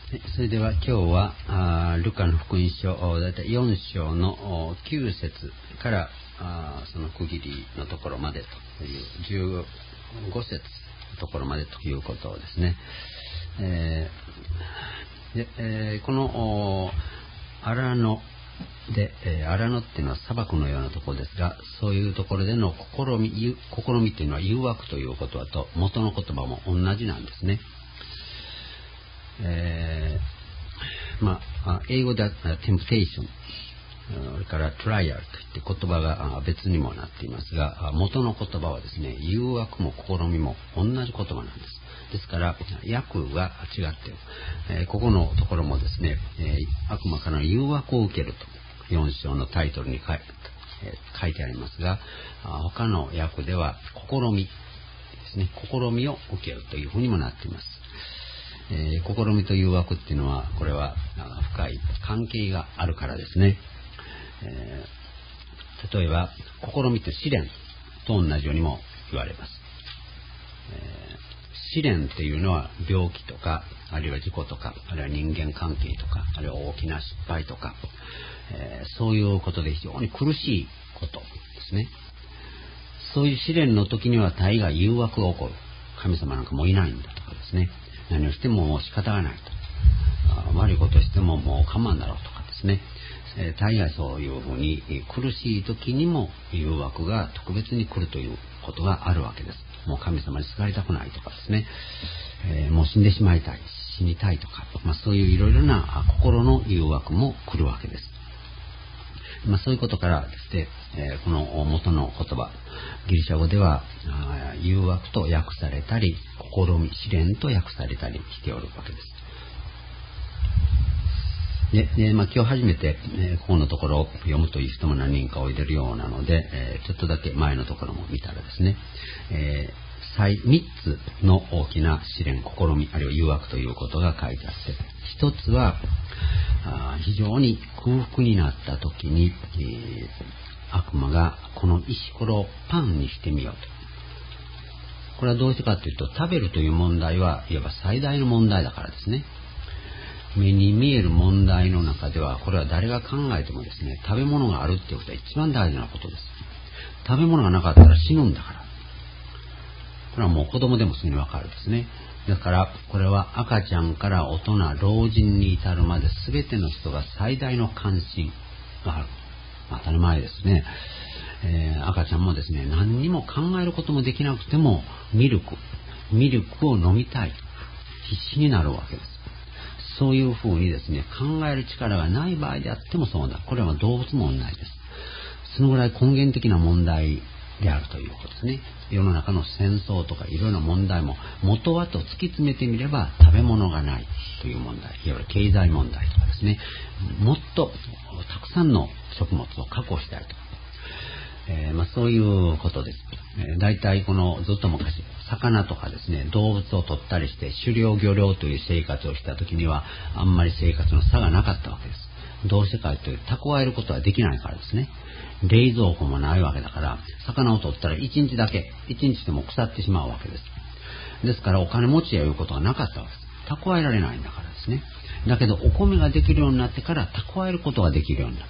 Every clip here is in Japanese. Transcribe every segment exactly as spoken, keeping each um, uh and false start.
それでは今日はあルカの福音書だいたいよん章のきゅう節からあその区切りのところまでというじゅうご節のところまでということですね。えーでえー、この荒野で、えー、荒野っていうのは砂漠のようなところですが、そういうところでの試み、試みっていうのは誘惑という言葉と元の言葉も同じなんですね。えー、まあ英語では temptation、それから trial といって言葉が別にもなっていますが、元の言葉はですね、誘惑も試みも同じ言葉なんです。ですから訳が違っている、えー、ここのところもですね、えー、悪魔からの誘惑を受けるとよん章のタイトルに書い、えー、書いてありますが、他の訳では試みですね、試みを受けるというふうにもなっています。えー、試みと誘惑っていうのは、これは深い関係があるからですね。えー、例えば試みって試練と同じようにも言われます。えー試練というのは病気とか、あるいは事故とか、あるいは人間関係とか、あるいは大きな失敗とか、えー、そういうことで非常に苦しいことですね。そういう試練の時には大概誘惑が起こる。神様なんかもういないんだとかですね、何をしてももう仕方がないと、悪いことしてももう我慢だろうとかですね、えー、大概そういうふうに苦しい時にも誘惑が特別に来るということがあるわけです。もう神様にすがりたくないとかですね、えー、もう死んでしまいたい、死にたいとか、まあ、そういういろいろな心の誘惑も来るわけです。まあ、そういうことからですね、えー、この元の言葉、ギリシャ語では誘惑と訳されたり、試み、試練と訳されたりしておるわけです。ででまあ、今日初めて、えー、ここのところを読むという人も何人かおいでるようなので、えー、ちょっとだけ前のところも見たらですね、えー、みっつの大きな試練、試み、あるいは誘惑ということが書いてあって、一つはあ非常に空腹になった時に、えー、悪魔がこの石ころをパンにしてみようと。これはどうしてかというと、食べるという問題はいわば最大の問題だからですね。目に見える問題の中では、これは誰が考えてもですね、食べ物があるっていうことは一番大事なことです。食べ物がなかったら死ぬんだから。これはもう子供でもすぐにわかるですね。だからこれは赤ちゃんから大人、老人に至るまで全ての人が最大の関心がある。当たり前ですね。えー、赤ちゃんもですね、何にも考えることもできなくてもミルク、ミルクを飲みたい、必死になるわけです。そういうふうにですね、考える力がない場合であってもそうだ。これは動物も同じです。そのぐらい根源的な問題であるということですね。世の中の戦争とかいろいろな問題も元はと突き詰めてみれば食べ物がないという問題、いわゆる経済問題とかですね、もっとたくさんの食物を確保したいとか、えーまあ、そういうことです。えー、大体このずっと昔魚とかですね、動物を取ったりして狩猟漁猟という生活をした時にはあんまり生活の差がなかったわけです。どうしてかというと、蓄えることはできないからですね。冷蔵庫もないわけだから、魚を取ったらいちにちだけ、いちにちでも腐ってしまうわけです。ですからお金持ちやいうことはなかったわけです。蓄えられないんだからですね。だけどお米ができるようになってから蓄えることができるようになった。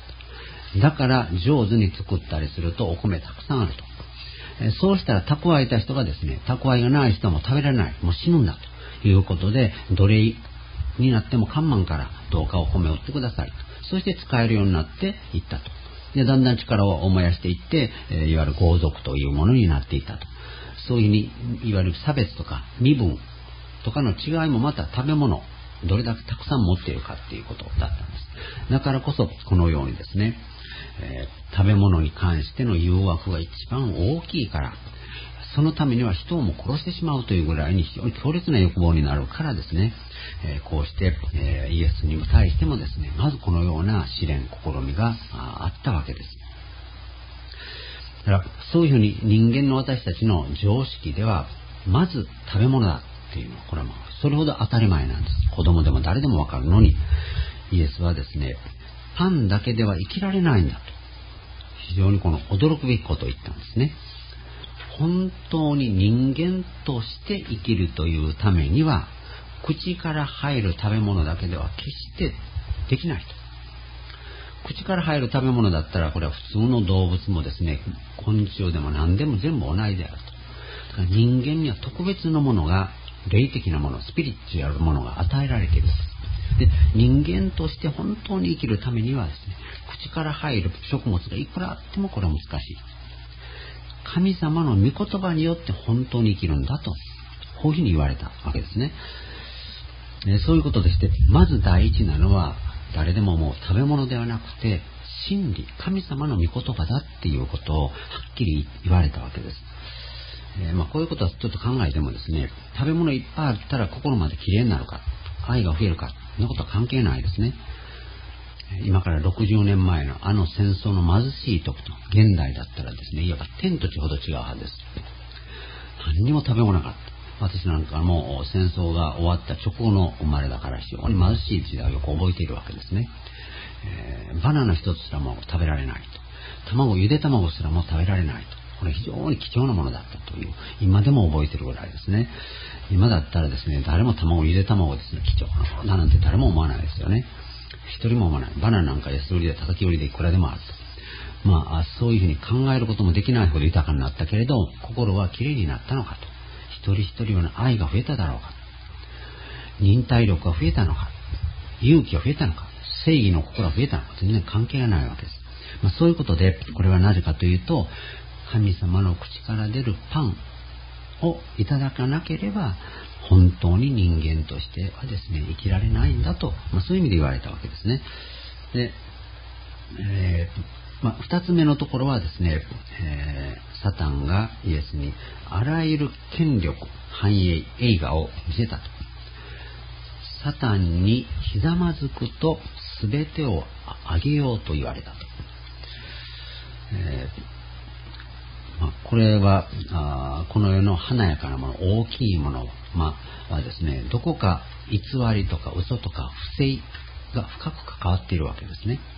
だから上手に作ったりするとお米たくさんあると。えそうしたら蓄えた人がですね、蓄えがない人も食べられない、もう死ぬんだということで、奴隷になっても構わんからどうかお米を売ってくださいと。そして使えるようになっていったと。でだんだん力を燃やしていって、えー、いわゆる豪族というものになっていったと。そういうふうにいわゆる差別とか身分とかの違いもまた食べ物、どれだけたくさん持っているかっていうことだったんです。だからこそこのようにですね、えー、食べ物に関しての誘惑が一番大きいから、そのためには人をも殺してしまうというぐらいに非常に強烈な欲望になるからですね、えー、こうして、えー、イエスに対してもですね、まずこのような試練、試みが あ, あったわけです。だからそういうふうに人間の私たちの常識ではまず食べ物だっていうのは、これはそれほど当たり前なんです。子供でも誰でもわかるのに、イエスはですね、パンだけでは生きられないんだと、非常にこの驚くべきことを言ったんですね。本当に人間として生きるというためには、 口から入る食べ物だけでは決してできないと。口から入る食べ物だったらこれは普通の動物もですね、昆虫でも何でも全部同じであると。だから人間には特別なものが、霊的なもの、スピリチュアルなものが与えられている。で、人間として本当に生きるためにはですね、口から入る食物がいくらあってもこれは難しい。神様の御言葉によって本当に生きるんだと、こういうふうに言われたわけですね。そういうことでして、まず第一なのは、誰でももう食べ物ではなくて真理、神様の御言葉だっていうことをはっきり言われたわけです。えー、まあこういうことはちょっと考えてもですね、食べ物いっぱいあったら心まできれいになるか、愛が増えるか、そんなことは関係ないですね。今からろくじゅうねんまえのあの戦争の貧しい時と現代だったらですね、いわば天と地ほど違うはずです。何にも食べ物なかった。私なんかも戦争が終わった直後の生まれだから非常に貧しい時代をよく覚えているわけですね。えー、バナナ一つすらも食べられないと。卵、ゆで卵すらも食べられないと。これ非常に貴重なものだったという、今でも覚えているぐらいですね。今だったらですね、誰も卵、ゆで卵ですね、貴重なものだなんて誰も思わないですよね。一人も思わない。バナナなんか安売りで叩き売りでいくらでもあると。まあ、そういうふうに考えることもできないほど豊かになったけれど、心はきれいになったのかと。一人一人の愛が増えただろうか、忍耐力が増えたのか、勇気が増えたのか、正義の心が増えたのか、全然関係がないわけです。まあ、そういうことで、これはなぜかというと、神様の口から出るパンをいただかなければ本当に人間としてはですね、生きられないんだと、まあ、そういう意味で言われたわけですね。で、えーまあ、二つ目のところはですね、えー、サタンがイエスにあらゆる権力、繁栄、栄華を見せたと。サタンにひざまずくと全てをあげようと言われたと。えーまあ、これはあこの世の華やかなもの、大きいもの、まあ、はですね、どこか偽りとか嘘とか不正が深く関わっているわけですね。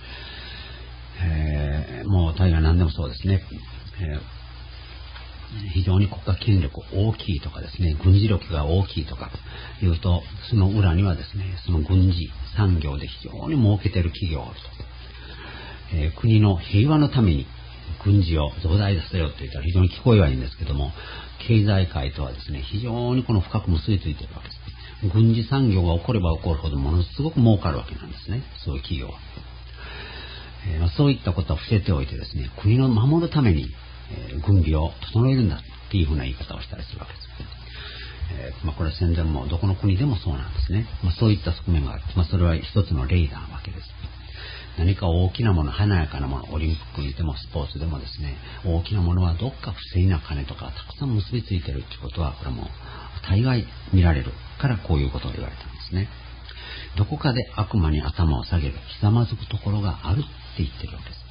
えー、もう大概何でもそうですね、えー、非常に国家権力大きいとかですね、軍事力が大きいとかいうと、その裏にはですね、その軍事産業で非常に儲けている企業があると、えー、国の平和のために軍事を増大させようと言ったら非常に聞こえはいいんですけども、経済界とはですね、非常にこの深く結びついているわけです。軍事産業が起これば起こるほどものすごく儲かるわけなんですね、そういう企業は。えー、そういったことを伏せておいてですね、国を守るために、えー、軍備を整えるんだっていうふうな言い方をしたりするわけです。えーまあ、これは戦前もどこの国でもそうなんですね。まあ、そういった側面がある。まあ、それは一つの例なわけです。何か大きなもの、華やかなもの、オリンピックにでもスポーツでもですね、大きなものはどっか不正な金とかたくさん結びついているということは、これも大概見られるからこういうことを言われたんですね。どこかで悪魔に頭を下げる、ひざまずくところがあるって言ってるわけです。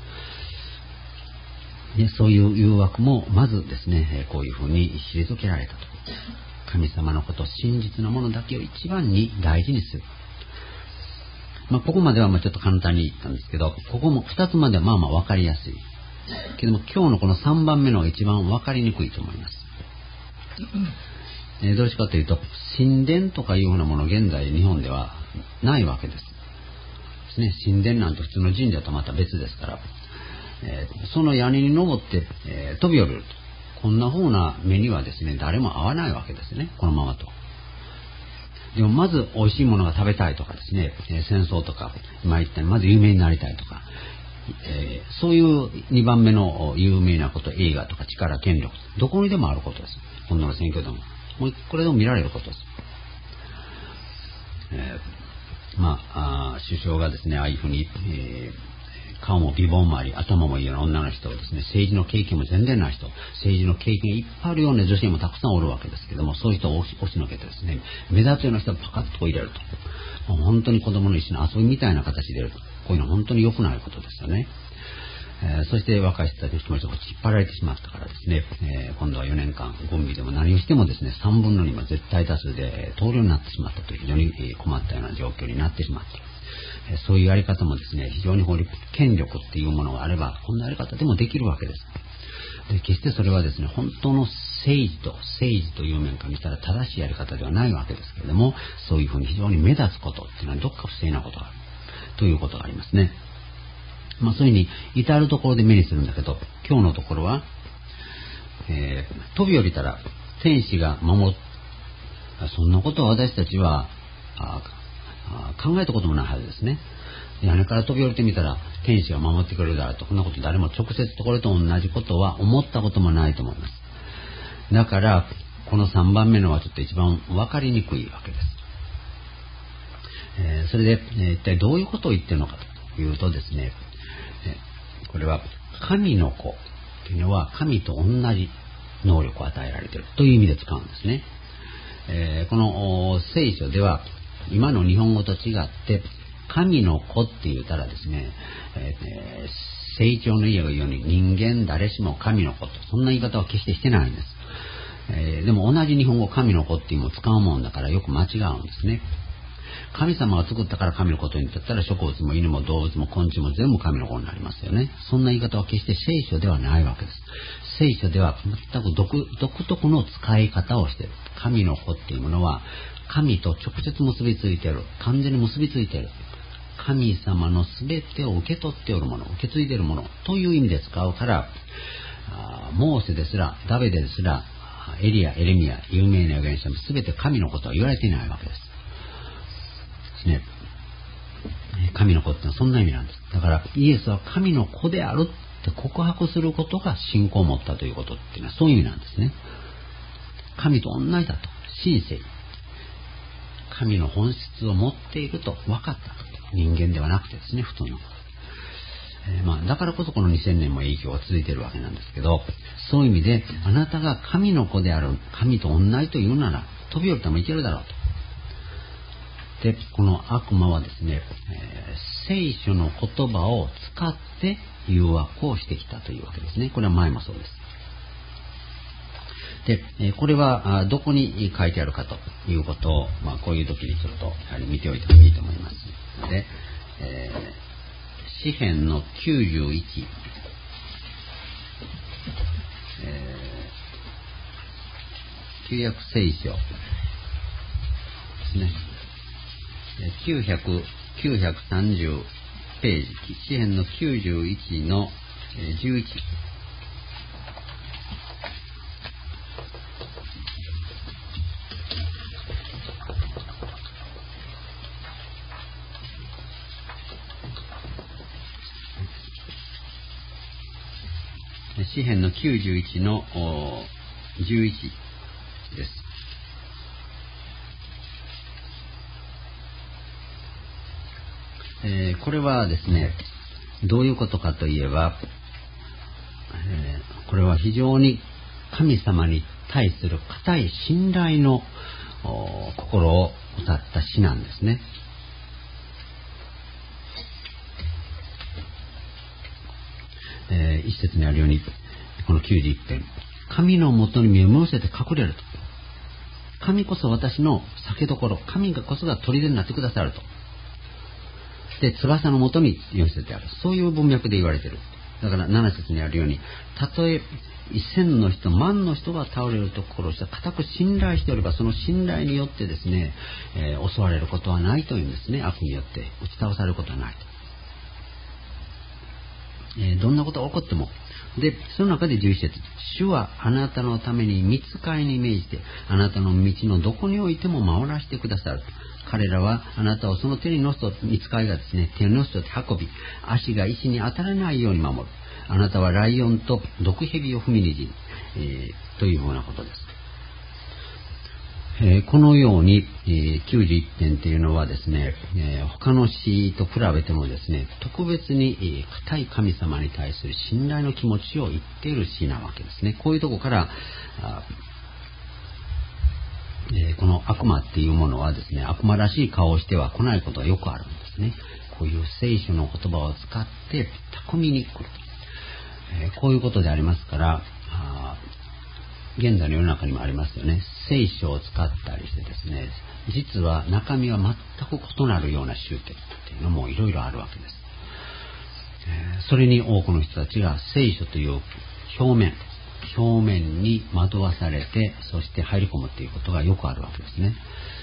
で、そういう誘惑もまずですね、こういうふうに退けられたと。神様のこと、真実のものだけを一番に大事にする。まあ、ここまではまあちょっと簡単に言ったんですけど、ここも二つまではまあまあ分かりやすい。けども今日のこの三番目のが一番分かりにくいと思います。えー、どうしてかというと、神殿とかいうようなもの現在日本ではないわけです。ですね、神殿なんて普通の神社とまた別ですから、えー、その屋根に登って、えー、飛び降りると。こんな風な目にはですね、誰も合わないわけですね、このままと。でもまず美味しいものが食べたいとかですね、えー、戦争とか、今言ったようにまず有名になりたいとか、えー、そういうにばんめの有名なこと、映画とか力、権力、どこにでもあることです。今度の選挙でも。もうこれでも見られることです。えー、まあ、あ首相がですね、ああいうふうに、えー顔も美貌もあり、頭もいいような女の人をですね、政治の経験も全然ない人、政治の経験がいっぱいあるような女性もたくさんおるわけですけども、そういう人を押し、押しのけてですね、目立つような人をパカッと入れると。もう本当に子供の一緒の遊びみたいな形でやると。こういうのは本当に良くないことですよね。えー、そして若い人たちの気持ちが引っ張られてしまったからですね、えー、今度はよねんかん、軍備でも何をしてもですね、さんぶんのにも絶対多数で投了になってしまったという非常に困ったような状況になってしまった。そういうやり方もですね、非常に権力っていうものがあれば、こんなやり方でもできるわけです。で、決してそれはですね、本当の政治と政治という面から見たら正しいやり方ではないわけですけれども、そういうふうに非常に目立つことっていうのはどっか不正なことがあるということがありますね。まあそういうふうに至るところで目にするんだけど、今日のところは、えー、飛び降りたら天使が守っそんなことは私たちはああ考えたこともないはずですね。屋根から飛び降りてみたら天使が守ってくれるだろうと、こんなこと誰も直接これと同じことは思ったこともないと思います。だからこのさんばんめのはちょっと一番分かりにくいわけです。えー、それで、えー、一体どういうことを言っているのかというとですね、えー、これは神の子というのは神と同じ能力を与えられているという意味で使うんですね。えー、この聖書では今の日本語と違って神の子って言ったらですね、えー、聖長の家が言うように人間誰しも神の子と、そんな言い方は決してしてないんです。えー、でも同じ日本語神の子っていうのを使うもんだからよく間違うんですね。神様が作ったから神の子と言ったら植物も犬も動物も昆虫も全部神の子になりますよね。そんな言い方は決して聖書ではないわけです。聖書では全く 独, 独特の使い方をしている。神の子っていうものは神と直接結びついている、完全に結びついている、神様のすべてを受け取っておるもの、受け継いでいるものという意味で使うから、モーセですらダビデですらエリア、エレミア、有名な預言者もすべて神のことは言われていないわけです。ですね。神の子ってのはそんな意味なんです。だからイエスは神の子であるって告白することが信仰を持ったということっていうのはそういう意味なんですね。神と同じだと、神性、神の本質を持っていると分かったと。人間ではなくてですね、普通の、えーまあ、だからこそこのにせんねんも影響が続いているわけなんですけど、そういう意味であなたが神の子である、神と同じというなら飛び降りてもいけるだろうと。で、この悪魔はですね、えー、聖書の言葉を使って誘惑をしてきたというわけですね。これは前もそうです。で、えー、これはどこに書いてあるかということを、まあ、こういう時にちょっとやはり見ておいてもいいと思いますので、えー、詩編のきゅうじゅういち、えー、旧約聖書ですね、きゅうひゃくさんじゅうページ、詩編のきゅうじゅういちのじゅういち、詩編のきゅうじゅういちのじゅういちです。えー、これはですね、どういうことかといえば、えー、これは非常に神様に対する固い信頼の心を歌った詩なんですね。えー、一節にあるように、このきゅうじゅういち編、神のもとに身をむせて隠れると。神こそ私の酒どころ、神がこそが砦になってくださると。で、翼のもとに寄せてある。そういう文脈で言われている。だからなな節にあるように、たとえ一千の人、万の人が倒れるところを固く信頼しておれば、その信頼によってですね、えー、襲われることはないというんですね。悪によって打ち倒されることはないと。えー、どんなことが起こっても。で、その中でじゅういち節、主はあなたのために御使いに命じて、あなたの道のどこにおいても守らせてくださる。彼らはあなたをその手に乗せと、御使いがですね、手に乗せとって運び、足が石に当たらないように守る。あなたはライオンと毒蛇を踏みにじる、えー、というようなことです。えー、このように、えー、きゅうじゅういちてんというのはですね、えー、他の詩と比べてもですね、特別に、えー、固い神様に対する信頼の気持ちを言っている詩なわけですね。こういうところからあ、えー、この悪魔っていうものはですね、悪魔らしい顔をしては来ないことがよくあるんですね。こういう聖書の言葉を使って巧みに来る、えー、こういうことでありますから、あ現在の世の中にもありますよね。聖書を使ったりしてですね、実は中身は全く異なるような宗教っていうのもいろいろあるわけです。えー、それに多くの人たちが聖書という表面、 表面に惑わされて、そして入り込むっていうことがよくあるわけですね。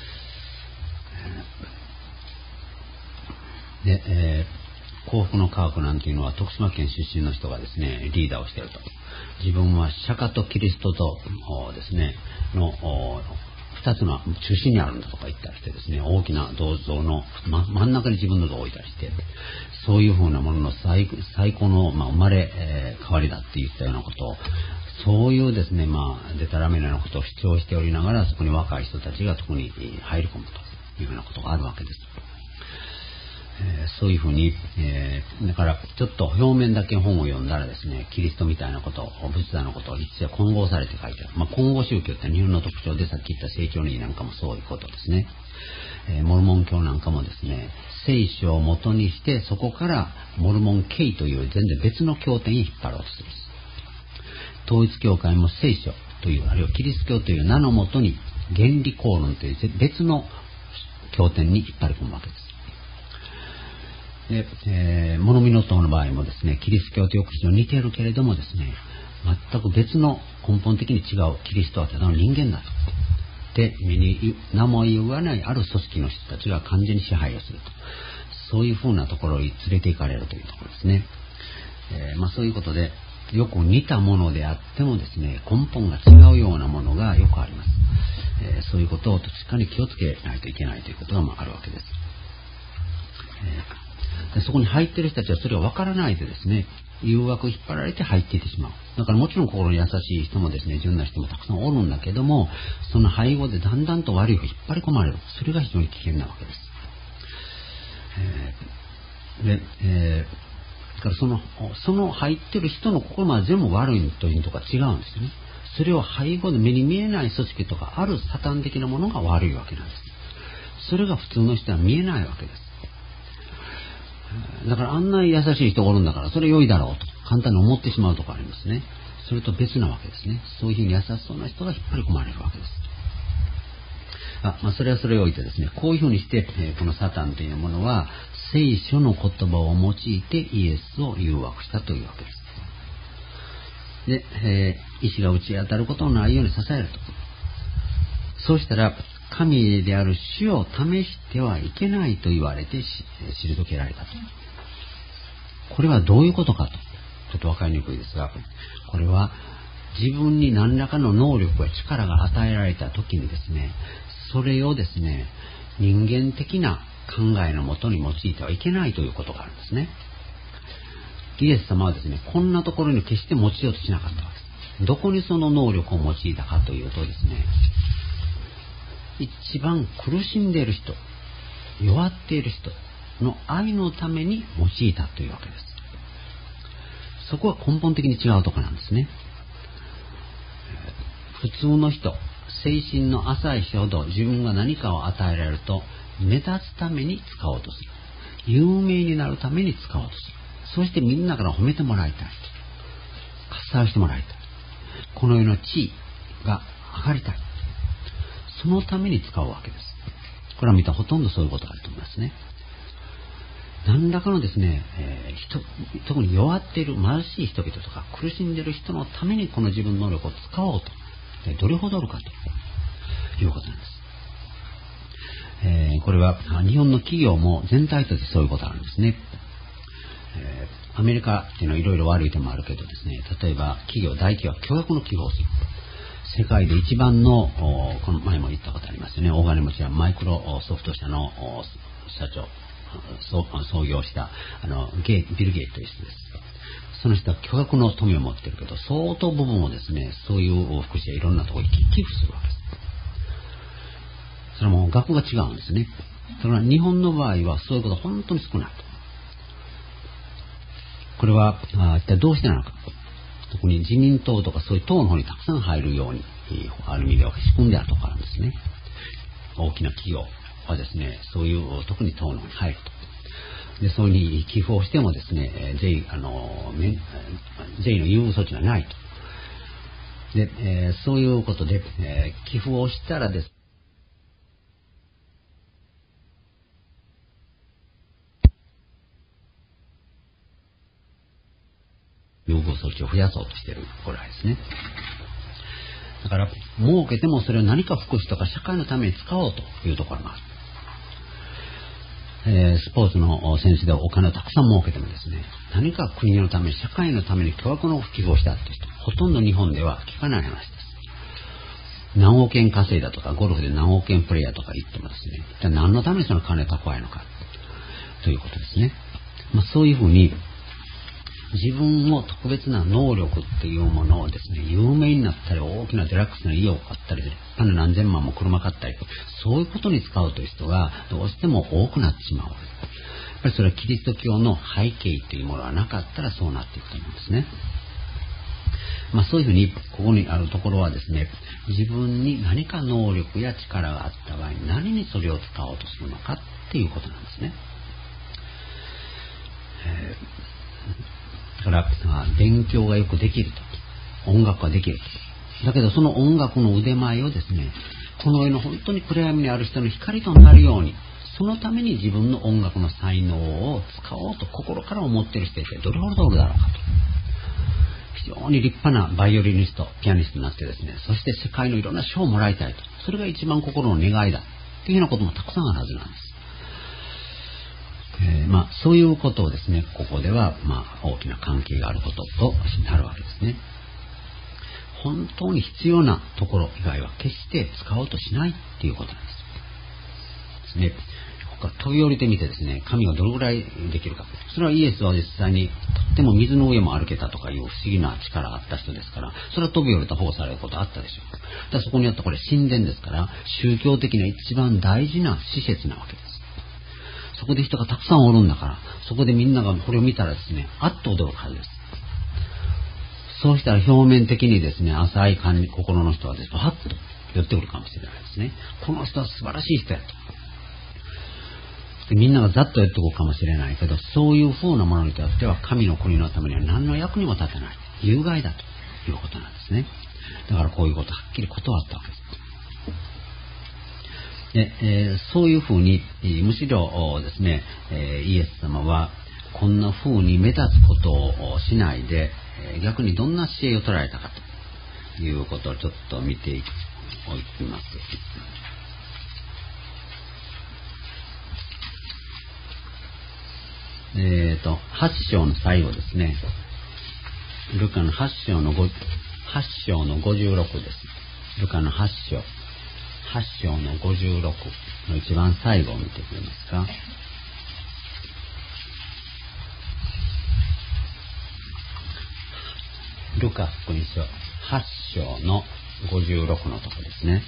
で、えー、幸福の科学なんていうのは徳島県出身の人がですね、リーダーをしていると。自分は釈迦とキリストとですね、の二つの中心にあるんだとか言ったりしてですね、大きな銅像の真ん中に自分の像を置いたりして、そういうふうなものの 最, 最高の、まあ、生まれ、えー、変わりだって言ったようなことを、そういうですね、まあ、デタラメなようなことを主張しておりながら、そこに若い人たちが特に入り込むというようなことがあるわけです。えー、そういうふうに、えー、だからちょっと表面だけ本を読んだらですね、キリストみたいなこと、仏陀のことを一切混合されて書いてある。まあ、混合宗教って日本の特徴で、さっき言った聖教の意なんかもそういうことですね。えー、モルモン教なんかもですね、聖書を元にしてそこからモルモン教という全然別の経典に引っ張ろうとする。統一教会も聖書という、あるいはキリスト教という名のもとに原理公論という別の経典に引っ張り込むわけです。で、えー、物見の塔の場合もですね、キリスト教とよく非常に似ているけれどもですね、全く別の根本的に違う、キリストはただの人間だと。で、目に名も言わないある組織の人たちが完全に支配をすると。そういうふうなところに連れて行かれるというところですね。えー、まあそういうことで、よく似たものであってもですね、根本が違うようなものがよくあります。えー、そういうことをしっかり気をつけないといけないということがあるわけです。えーでそこに入っている人たちはそれを分からないでですね、誘惑引っ張られて入っていってしまう。だからもちろん心に優しい人もですね、純な人もたくさんおるんだけども、その背後でだんだんと悪い方に引っ張り込まれる。それが非常に危険なわけです。えー、で、えー、だからそのその入っている人の心は全部悪いというとか違うんですね。それを背後で目に見えない組織とかあるサタン的なものが悪いわけなんです。それが普通の人は見えないわけです。だからあんな優しい人がおるんだからそれ良いだろうと簡単に思ってしまうところありますね。それと別なわけですね。そういうふうに優しそうな人が引っ張り込まれるわけです。あ、まあ、それはそれを置いてですね、こういうふうにして、えー、このサタンというものは聖書の言葉を用いてイエスを誘惑したというわけです。で、えー、石が打ち当たることのないように支えると。そうしたら神である主を試してはいけないと言われて退けられたと。これはどういうことかと。ちょっと分かりにくいですが、これは自分に何らかの能力や力が与えられた時にですね、それをですね、人間的な考えのもとに用いてはいけないということがあるんですね。イエス様はですね、こんなところに決して用いようとしなかったわけです。どこにその能力を用いたかというとですね、一番苦しんでいる人、弱っている人の愛のために用いたというわけです。そこは根本的に違うところなんですね。普通の人、精神の浅い人ほど自分が何かを与えられると目立つために使おうとする。有名になるために使おうとする。そしてみんなから褒めてもらいたい。喝采してもらいたい。この世の地位が上がりたい。そのために使うわけです。これは見たらほとんどそういうことがあると思いますね。何らかのですね、えー、人特に弱っている貧しい人々とか苦しんでいる人のためにこの自分の能力を使おうと。どれほどあるかということなんです。えー、これは日本の企業も全体としてそういうことなんですね。えー、アメリカっていうのはいろいろ悪い点もあるけどですね、例えば企業、大企業は巨額の企業をする。世界で一番の、この前も言ったことありますよね、大金持ちはマイクロソフト社の社長、創業したあのゲビル・ゲイトという人です。その人は巨額の富を持っているけど、相当部分をですね、そういう福祉やいろんなところに寄付するわけです。それはもう額が違うんですね。それは日本の場合はそういうことは本当に少ないと。これは一体どうしてなのか。特に自民党とかそういう党の方にたくさん入るように、ある意味では仕組んであるところなんですね。大きな企業はですね、そういう特に党の方に入ると。でそういうふうに寄付をしてもですね、税、あの税の優遇措置がないと。で、えー、そういうことで、えー、寄付をしたらです優遇措置を増やそうとしているぐらいですね。だから儲けてもそれを何か福祉とか社会のために使おうというところがある。えー、スポーツの選手でお金をたくさん儲けてもですね、何か国のため社会のために巨額の寄付をしたっていう人ほとんど日本では聞かない話です。何億円稼いだとかゴルフで何億円プレイヤーとか言ってもですね、じゃあ何のためにその金を蓄えるのかということですね。まあ、そういうふうに自分も特別な能力っていうものをですね、有名になったり大きなデラックスな家を買ったり立派な何千万も車買ったり、そういうことに使うという人がどうしても多くなってしまう。やっぱりそれはキリスト教の背景というものがなかったらそうなっていくと思うんですね。まあ、そういうふうにここにあるところはですね、自分に何か能力や力があった場合に何にそれを使おうとするのかっていうことなんですね。えー、だから勉強がよくできると、音楽ができると、だけどその音楽の腕前をですね、この世の本当に暗闇にある人の光となるように、そのために自分の音楽の才能を使おうと心から思っている人ってどれほどおるだろうかと。非常に立派なバイオリニスト、ピアニストになってですね、そして世界のいろんな賞をもらいたいと、それが一番心の願いだというようなこともたくさんあるはずなんです。えー、まあそういうことをですね、ここではまあ大きな関係があることとなるわけですね。本当に必要なところ以外は決して使おうとしないっていうことなんですね。飛び降りてみてですね、神がどれぐらいできるか。それはイエスは実際にとっても水の上も歩けたとかいう不思議な力があった人ですから、それは飛び降りた方されることあったでしょう。だからそこにあったこれ神殿ですから、宗教的な一番大事な施設なわけです。そこで人がたくさんおるんだから、そこでみんながこれを見たらですね、あっと驚くはずです。そうしたら表面的にですね、浅い感じ、心の人はですね、はっと寄ってくるかもしれないですね。この人は素晴らしい人やと。みんながざっと寄ってくるかもしれないけど、そういう風なものにとっては神の国のためには何の役にも立たない、有害だということなんですね。だからこういうことをはっきり断ったわけです。で、えー、そういう風にむしろですね、えー、イエス様はこんな風に目立つことをしないで、えー、逆にどんな知恵を取られたかということをちょっと見ておきます。えーと、はち章の最後ですね。ルカのはち章のご、はち章のごじゅうろくです。ルカのはち章。はち章のごじゅうろくの一番最後を見てくれますか。ルカ福音書はち章のごじゅうろくのところですね。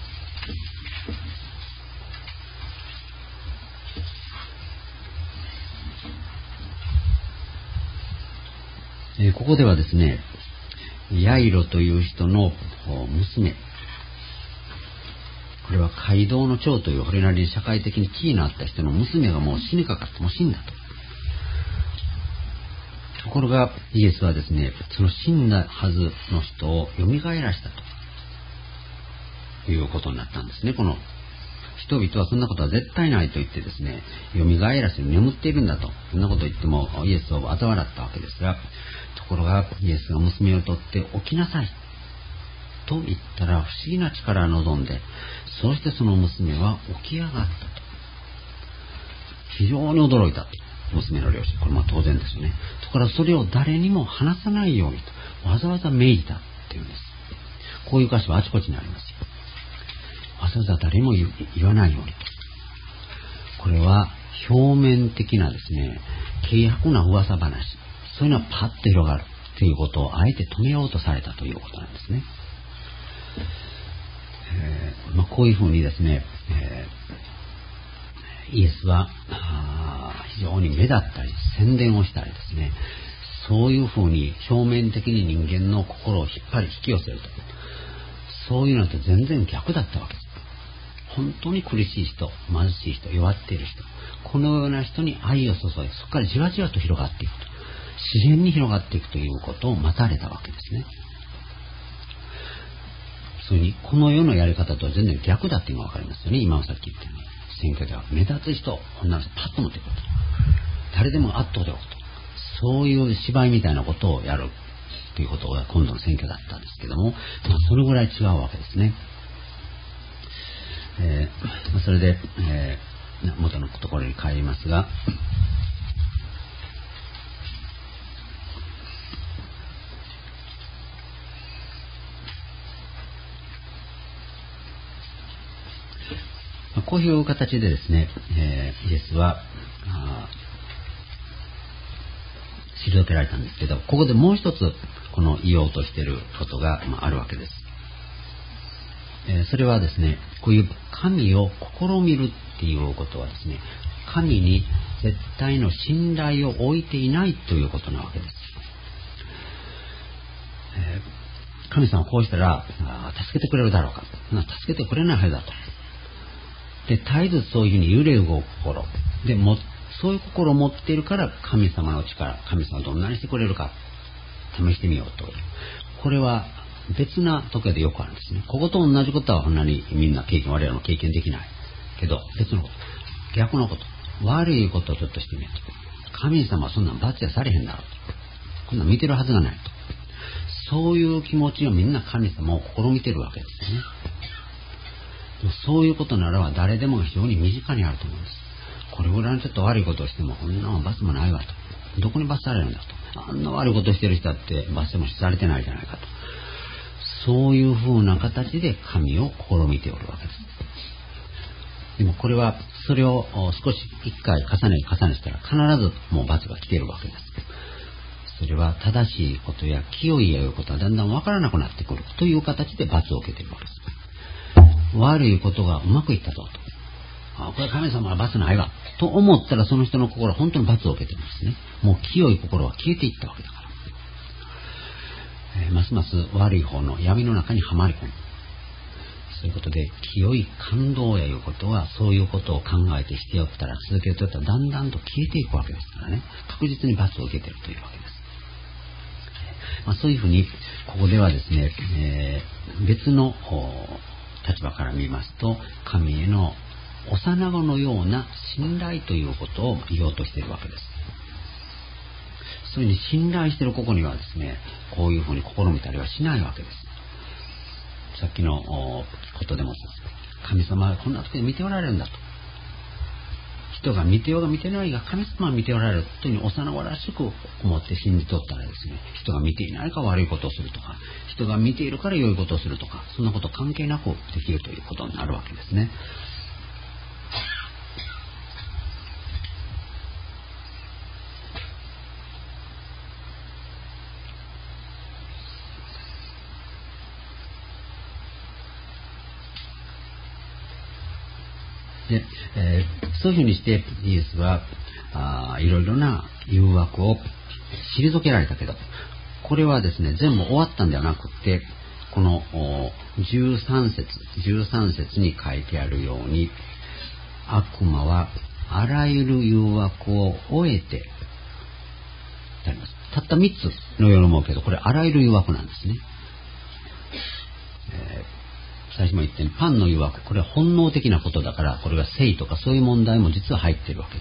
えー、ここではですね、ヤイロという人の娘、これは街道の長というこれなりに社会的に地位のあった人の娘がもう死にかかってもう死んだと。ところがイエスはですね、その死んだはずの人を蘇らしたということになったんですね。この人々はそんなことは絶対ないと言ってですね、蘇らせ眠っているんだと、そんなことを言ってもイエスを嘲笑ったわけですが、ところがイエスが娘を取って起きなさいと言ったら不思議な力を望んで、そしてその娘は起き上がったと。非常に驚いたと、娘の両親。これも当然ですよね。ところがそれを誰にも話さないようにとわざわざ命じたっていうんです。こういう箇所はあちこちにありますよ。わざわざ誰も 言, 言わないようにと。これは表面的なですね、軽薄な噂話、そういうのはパッと広がるということをあえて止めようとされたということなんですね。えーまあ、こういうふうにですね、えー、イエスは非常に目立ったり宣伝をしたりですね、そういうふうに表面的に人間の心を引っ張り引き寄せると、そういうのと全然逆だったわけです。本当に苦しい人、貧しい人、弱っている人、このような人に愛を注い、そこからじわじわと広がっていくと、自然に広がっていくということを待たれたわけですね。それにこの世のやり方とは全然逆だっていうのが分かりますよね。今はさっき言ったように選挙では目立つ人、女の人パッと持っていくと、誰でも圧倒でおくと、 そういう芝居みたいなことをやるということが今度の選挙だったんですけども、まあ、それぐらい違うわけですね。えー、それで、えー、元のところに帰りますが、こういう形でですね、えー、イエスは退けられたんですけど、ここでもう一つこの言おうとしていることが、まあ、あるわけです。えー、それはですね、こういう神を試みるっていうことはですね、神に絶対の信頼を置いていないということなわけです。えー、神様はこうしたら助けてくれるだろうか、助けてくれないはずだと。で、絶えずそういうふうに揺れ動く心でも、そういう心を持っているから神様の力、神様はどんなにしてくれるか試してみようと。これは別なところでよくあるんですね。ここと同じことはそんなにみんな経験、我々も経験できないけど、別のこと、逆のこと、悪いことをちょっとしてみようと。神様はそんな罰やされへんだろうと。こんな見てるはずがないと。そういう気持ちをみんな神様を試みてるわけですね。そういうことならば誰でも非常に身近にあると思うんです。これぐらいのちょっと悪いことをしてもこんなの罰もないわと。どこに罰されるんだと。あんな悪いことをしてる人だって罰でもされてないじゃないかと。そういうふうな形で神を試みておるわけです。でもこれはそれを少し一回重ね重ねしたら必ずもう罰が来ているわけです。それは正しいことや清いやいうことはだんだんわからなくなってくるという形で罰を受けているわけです。悪いことがうまくいったぞと。あ、これ神様は罰ないわと思ったらその人の心は本当に罰を受けてるんですね。もう清い心は消えていったわけだから、えー、ますます悪い方の闇の中にはまり込む。そういうことで清い感動やいうことはそういうことを考えてしておったら続けておったらだんだんと消えていくわけですからね。確実に罰を受けているというわけです。まあ、そういうふうにここではですね、えー、別の立場から見ますと神への幼子のような信頼ということを言おうとしているわけです。そういうふうに信頼しているここにはですね、こういうふうに試みたりはしないわけです。さっきのことでも神様はこんな時で見ておられるんだと。人が見てようが見てないが神様は見ておられるというふうに幼子らしく思って信じとったらですね、人が見ていないから悪いことをするとか、人が見ているから良いことをするとか、そんなこと関係なくできるということになるわけですね。で、えー、そういうふうにしてイエスはあいろいろな誘惑を退けられたけど、これはですね全部終わったんではなくて、このじゅうさん節じゅうさん節に書いてあるように、悪魔はあらゆる誘惑を終えてあります。たったみっつのように思うけど、これあらゆる誘惑なんですね。えー最初も言ったようにパンの誘惑、これは本能的なことだから、これが性とかそういう問題も実は入っているわけです。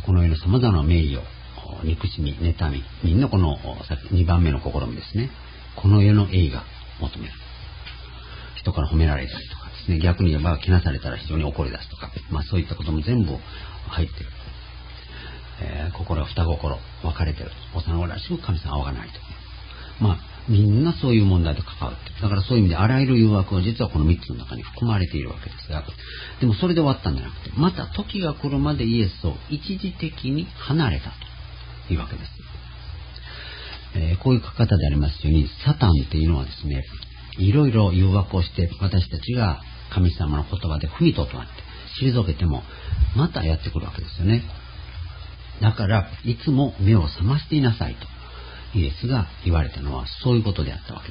この世の様々な名誉、憎しみ、妬み、みんなこのにばんめの試みですね。この世の栄が求める。人から褒められたりとかですね、逆に言えばけなされたら非常に怒り出すとか、まあそういったことも全部入っている。えー、心は二心、分かれている。幼子らしく神様は合わないと。まあみんなそういう問題と関わっている。だからそういう意味であらゆる誘惑は実はこのみっつの中に含まれているわけですが、でもそれで終わったんじゃなくて、また時が来るまでイエスを一時的に離れたというわけです。えー、こういう書き方でありますように、サタンっていうのはですね、いろいろ誘惑をして私たちが神様の言葉で踏みとって退けてもまたやってくるわけですよね。だからいつも目を覚ましていなさいとイエスが言われたのはそういうことであったわけです。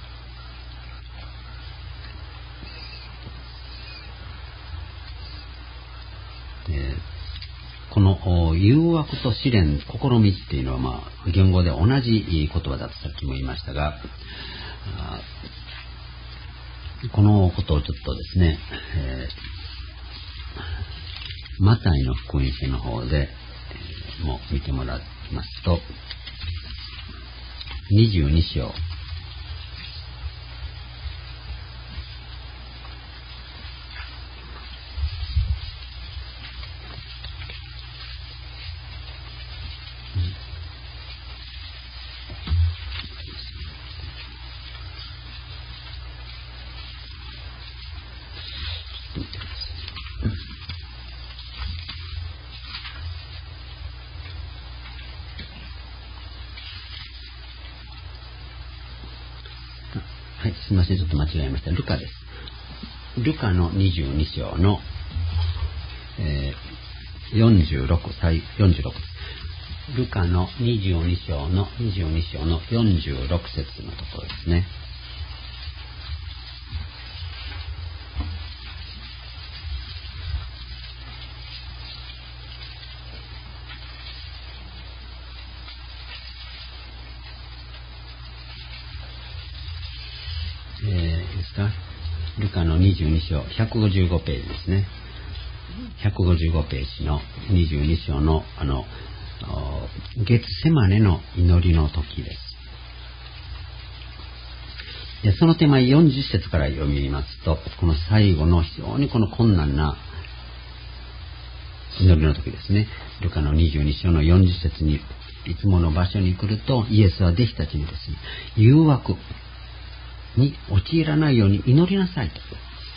でこの誘惑と試練、試みっていうのは、まあ、言語で同じ言葉だとさっきも言いましたが、このことをちょっとですね、えー、マタイの福音書の方で、えも見てもらいますと、にじゅうに章、はい、すみません、ちょっと間違えました。ルカです。ルカのにじゅうに章の、えー、よんじゅうろく、よんじゅうろくです。ルカのにじゅうに章のにじゅうに章のよんじゅうろく節のところですね。えー、ですか。ルカのにじゅうに章、ひゃくごじゅうごページですね。ひゃくごじゅうごページのにじゅうに章のあのゲツセマネの祈りの時です。でその手前よんじゅう節から読みますと、この最後の非常にこの困難な祈りの時ですね。ルカのにじゅうに章のよんじゅう節に、いつもの場所に来るとイエスは弟子たちにですね、誘惑に陥らないように祈りなさいと。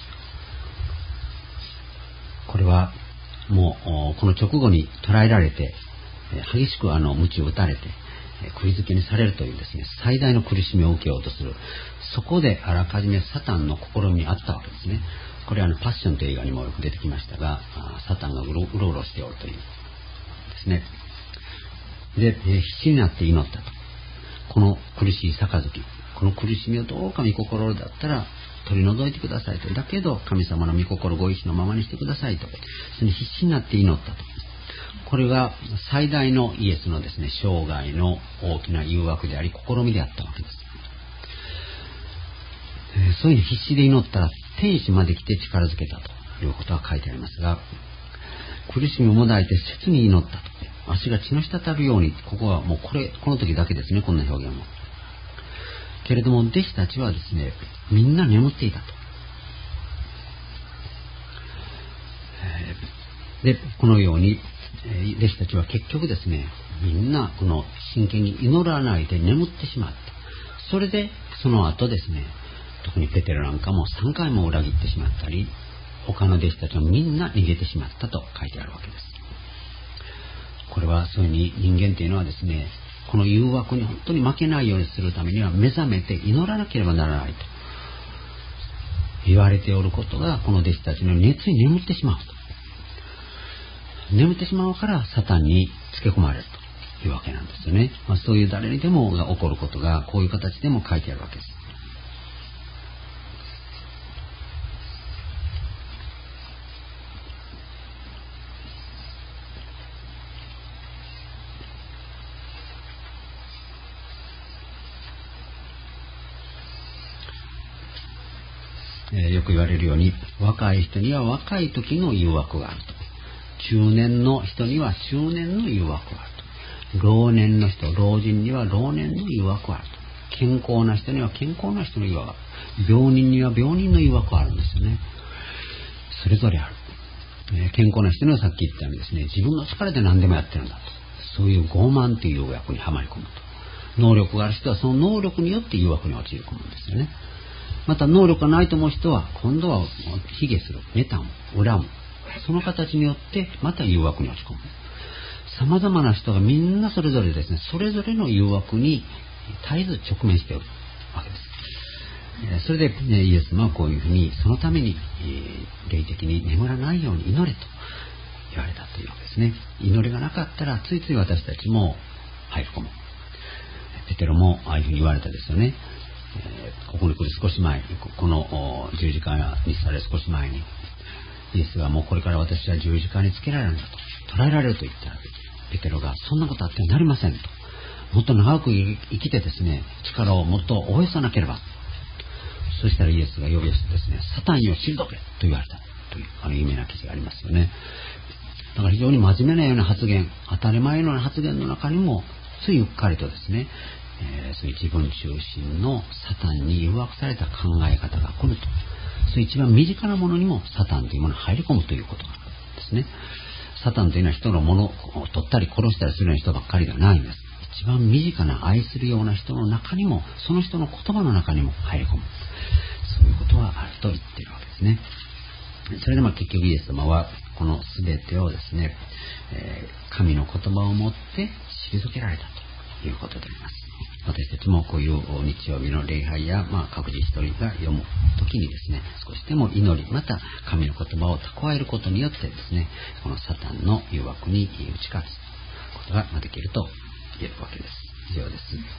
これはもうこの直後に捕らえられて、激しくあの鞭を打たれて釘付けにされるというですね、最大の苦しみを受けようとする。そこであらかじめサタンの試みにあったわけですね。これはあのパッションという映画にもよく出てきましたが、サタンがうろうろうろしておるというですね。で、必死になって祈ったと。この苦しい杯、この苦しみをどうか御心だったら取り除いてくださいと。だけど神様の御心ご意志のままにしてくださいと。その必死になって祈ったと。これが最大のイエスのですね、生涯の大きな誘惑であり試みであったわけです。えー、そういうふうに必死で祈ったら天使まで来て力づけたということは書いてありますが、苦しみをもだいて切に祈ったと。足が血の滴るように、ここはもうこれこの時だけですね、こんな表現も。けれども弟子たちはですね、みんな眠っていたと。でこのように弟子たちは結局ですね、みんなこの真剣に祈らないで眠ってしまった。それでその後ですね、特にペテロなんかもさんかいも裏切ってしまったり、他の弟子たちはみんな逃げてしまったと書いてあるわけです。これはそういうふうに人間というのはですね、この誘惑に本当に負けないようにするためには目覚めて祈らなければならないと言われておることが、この弟子たちの熱に眠ってしまうと。眠ってしまうからサタンにつけ込まれるというわけなんですよね。まあ、そういう誰にでもが起こることがこういう形でも書いてあるわけです。えー、よく言われるように、若い人には若い時の誘惑があると。中年の人には中年の誘惑があると。老年の人、老人には老年の誘惑があると。健康な人には健康な人の誘惑がある。病人には病人の誘惑があるんですよね。それぞれある。えー、健康な人にはさっき言ったようにですね、自分の力で何でもやってるんだと。そういう傲慢という誘惑にはまり込むと。能力がある人はその能力によって誘惑に陥り込むんですよね。また能力がないと思う人は今度は卑下する、妬む、恨む、その形によってまた誘惑に落ち込む。さまざまな人がみんなそれぞれですね、それぞれの誘惑に絶えず直面しているわけです。それで、ね、イエス様はこういうふうにそのために、えー、霊的に眠らないように祈れと言われたというわけですね。祈りがなかったらついつい私たちも入り込む。ペテロもああいうふうに言われたですよね。えー、ここに来る少し前に、この十字架にされる少し前にイエスがもうこれから私は十字架につけられるんだと、捕らえられると言ったら、ペテロがそんなことあってはなりませんと、もっと長く生きてですね、力をもっと応えさなければ。そしたらイエスが呼び出してですね、サタンよ退けと言われたというあの有名な記事がありますよね。 だから非常に真面目なような発言、当たり前のような発言の中にも、ついうっかりとですね、えー、そういう自分中心のサタンに誘惑された考え方が来ると。そういう一番身近なものにもサタンというものが入り込むということがあるんですね。サタンというのは人のものを取ったり殺したりするような人ばっかりではないんです。一番身近な愛するような人の中にも、その人の言葉の中にも入り込む。そういうことはあると言っているわけですね。それでまあ結局イエス様はこの全てをですね、えー、神の言葉をもって退けられたということであります。私たちもこういう日曜日の礼拝や、まあ、各自一人が読む時にですね、少しでも祈り、また神の言葉を蓄えることによってですね、このサタンの誘惑に打ち勝つことができると言えるわけです。以上です。